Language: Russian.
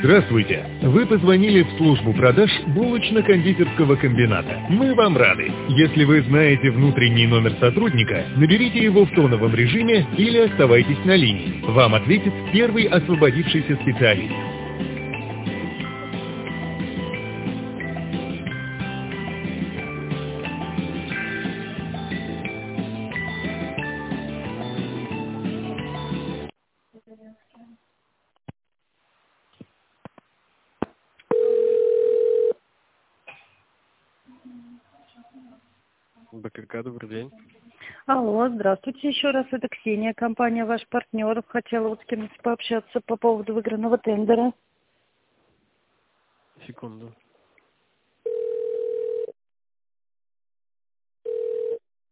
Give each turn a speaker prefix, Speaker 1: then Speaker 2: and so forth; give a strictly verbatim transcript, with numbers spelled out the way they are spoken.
Speaker 1: Здравствуйте! Вы позвонили в службу продаж булочно-кондитерского комбината. Мы вам рады. Если вы знаете внутренний номер сотрудника, наберите его в тоновом режиме или оставайтесь на линии. Вам ответит первый освободившийся специалист.
Speaker 2: БКК, добрый день.
Speaker 3: Алло, здравствуйте еще раз. Это Ксения, компания «Ваш партнер». Хотела вот с кем-то пообщаться по поводу выигранного тендера.
Speaker 2: Секунду.